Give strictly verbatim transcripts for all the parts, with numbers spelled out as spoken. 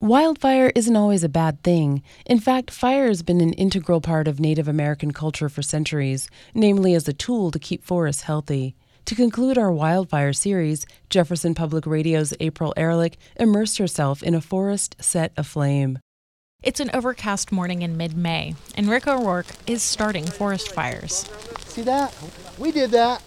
Wildfire isn't always a bad thing. In fact, fire has been an integral part of Native American culture for centuries, namely as a tool to keep forests healthy. To conclude our wildfire series, Jefferson Public Radio's April Ehrlich immersed herself in a forest set aflame. It's an overcast morning in mid-May, and Rick O'Rourke is starting forest fires. See that? We did that.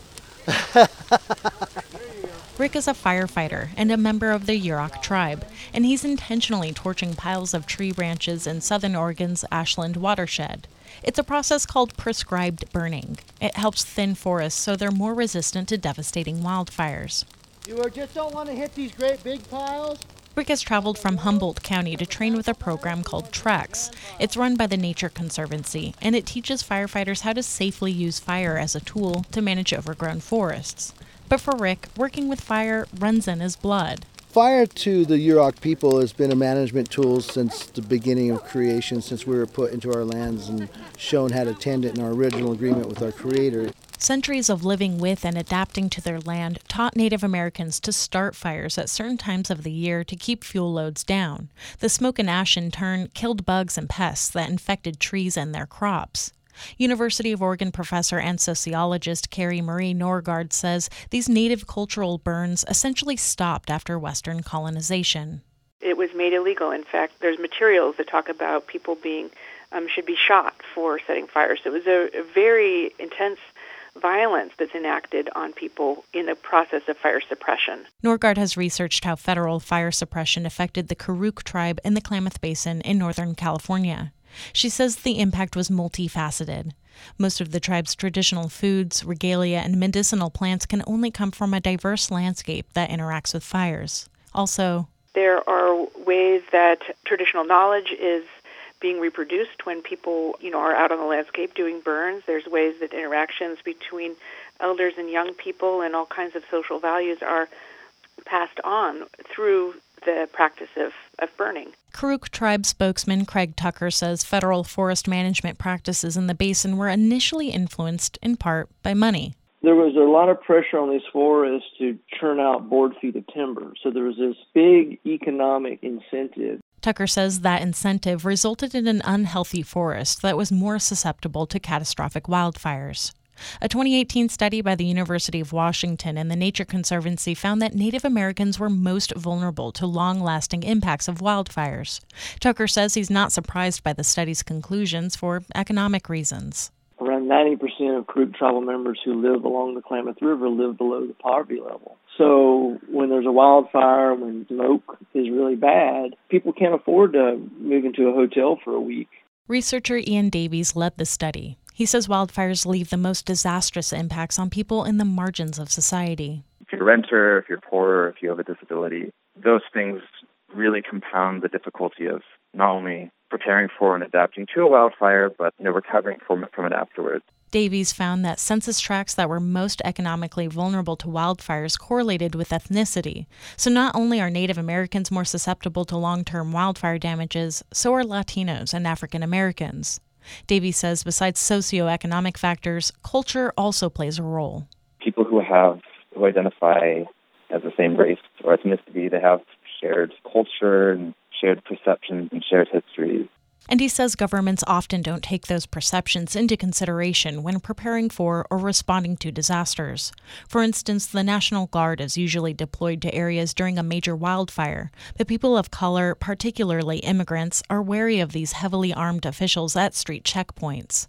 Rick is a firefighter and a member of the Yurok tribe, and he's intentionally torching piles of tree branches in southern Oregon's Ashland watershed. It's a process called prescribed burning. It helps thin forests so they're more resistant to devastating wildfires. You just don't want to hit these great big piles? Rick has traveled from Humboldt County to train with a program called TREX. It's run by the Nature Conservancy, and it teaches firefighters how to safely use fire as a tool to manage overgrown forests. But for Rick, working with fire runs in his blood. Fire to the Yurok people has been a management tool since the beginning of creation, since we were put into our lands and shown how to tend it in our original agreement with our Creator. Centuries of living with and adapting to their land taught Native Americans to start fires at certain times of the year to keep fuel loads down. The smoke and ash, in turn, killed bugs and pests that infected trees and their crops. University of Oregon professor and sociologist Carrie Marie Norgaard says these native cultural burns essentially stopped after Western colonization. It was made illegal. In fact, there's materials that talk about people being um, should be shot for setting fires. So it was a, a very intense violence that's enacted on people in the process of fire suppression. Norgaard has researched how federal fire suppression affected the Karuk tribe in the Klamath Basin in Northern California. She says the impact was multifaceted. Most of the tribe's traditional foods, regalia, and medicinal plants can only come from a diverse landscape that interacts with fires. Also, there are ways that traditional knowledge is being reproduced when people, you know, are out on the landscape doing burns. There's ways that interactions between elders and young people and all kinds of social values are passed on through the practice of, of burning. Karuk tribe spokesman Craig Tucker says federal forest management practices in the basin were initially influenced in part by money. There was a lot of pressure on these forests to churn out board feet of timber, so there was this big economic incentive. Tucker says that incentive resulted in an unhealthy forest that was more susceptible to catastrophic wildfires. A twenty eighteen study by the University of Washington and the Nature Conservancy found that Native Americans were most vulnerable to long-lasting impacts of wildfires. Tucker says he's not surprised by the study's conclusions for economic reasons. Around ninety percent of Karuk tribal members who live along the Klamath River live below the poverty level. So when there's a wildfire, when smoke is really bad, people can't afford to move into a hotel for a week. Researcher Ian Davies led the study. He says wildfires leave the most disastrous impacts on people in the margins of society. If you're a renter, if you're poor, if you have a disability, those things really compound the difficulty of not only preparing for and adapting to a wildfire, but you know, recovering from it, from it afterwards. Davies found that census tracts that were most economically vulnerable to wildfires correlated with ethnicity. So not only are Native Americans more susceptible to long-term wildfire damages, so are Latinos and African Americans. Davies says besides socioeconomic factors, culture also plays a role. People who have who identify as the same race or ethnicity, they have shared culture and shared perceptions and shared histories. And he says governments often don't take those perceptions into consideration when preparing for or responding to disasters. For instance, the National Guard is usually deployed to areas during a major wildfire, but people of color, particularly immigrants, are wary of these heavily armed officials at street checkpoints.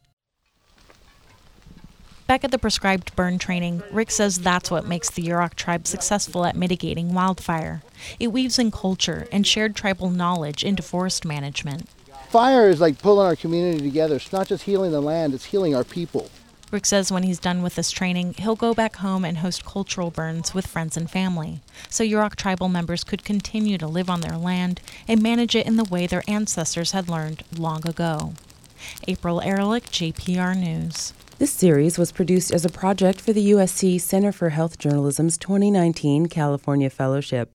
Back at the prescribed burn training, Rick says that's what makes the Yurok tribe successful at mitigating wildfire. It weaves in culture and shared tribal knowledge into forest management. Fire is like pulling our community together. It's not just healing the land, it's healing our people. Rick says when he's done with this training, he'll go back home and host cultural burns with friends and family, so Yurok tribal members could continue to live on their land and manage it in the way their ancestors had learned long ago. April Ehrlich, J P R News. This series was produced as a project for the U S C Center for Health Journalism's twenty nineteen California Fellowship.